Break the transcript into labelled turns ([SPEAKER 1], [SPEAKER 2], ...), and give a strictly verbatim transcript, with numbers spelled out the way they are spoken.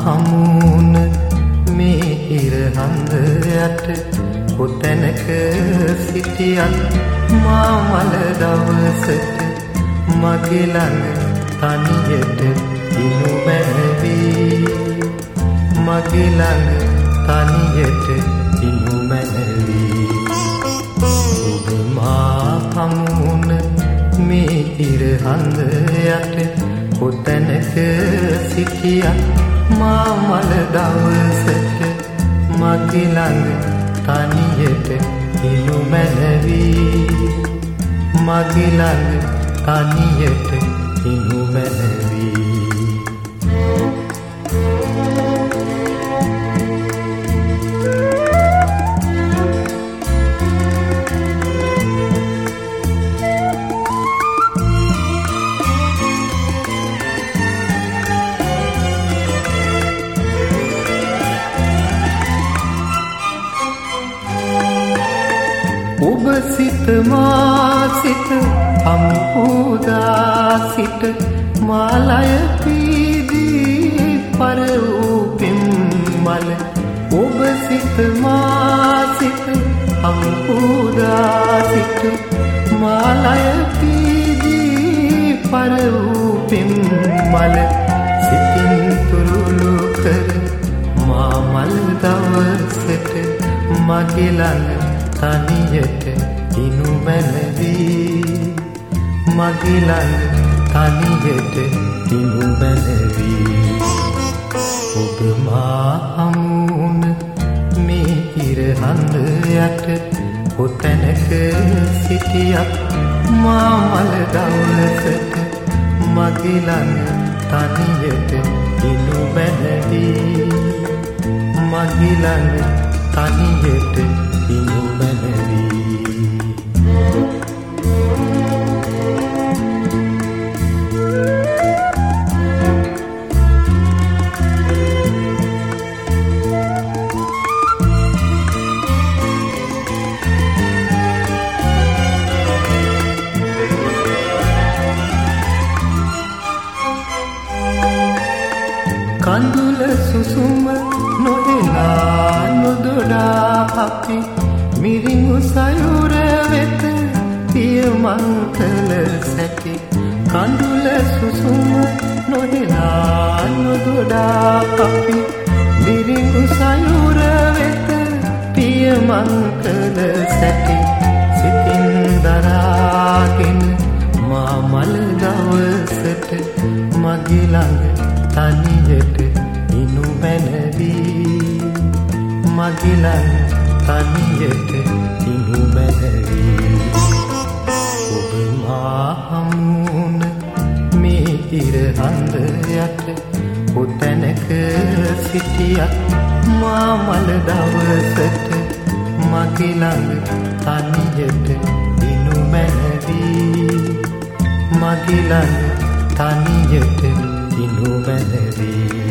[SPEAKER 1] හමුන මේ ඉර හඳ යට කොතැනක සිටියත් මා මල දවසට මගේ ළඟ තනියට දිනු මැනවි මගේ ළඟ තනියට දිනු මැනවි ඔබ මා හමුන මේ ඉර හඳ යට කොතැනක සිටියත් මා මල දවසට මගේ ළඟ තනියට දිනු මැනවි මගේ ළඟ තනියට දිනු මැනවි ඔබ සිත මා සිත හම්බුදා සිට මාලය පීදී පර වූ පින්මල ඔබ සිත මා සිත හම්බුදා සිට මාලය පීදී පර වූ පින්මල සිතින් තුරුළු කර මා මල් දවසට මගේ ළඟ තනියට දිනු මැනවි මගේ ළඟ තනියට දිනු මැනවි ඔබ මා හමුන මේ ඉර හඳ යට කොතැනක සිටියත් මා මල දවසට මගේ ළඟ තනියට දිනු මැනවි මගේ ළඟ තනියට දිනු මැනවි කඳුල සුසුම නොහෙලා නොදොඩා අපි මිරිඟු සයුර වෙත පියමංකල සැටි කඳුල සුසුම නොහෙලා නොදොඩා අපි මිරිඟු සයුර වෙත පියමංකල සැටි සිතින් දරාගෙන මා මල දවසට මගේ ළඟ තනියට දිනු මැනවි මගේ ළඟ තනියට දිනු මැනවි ඔබ මා හමුන මේ ඉර හඳ යට කොතැනක සිටියත් මා මල දවසට මගේ ළඟ තනියට දිනු මැනවි මගේ ළඟ තනියට දිනු මැනවි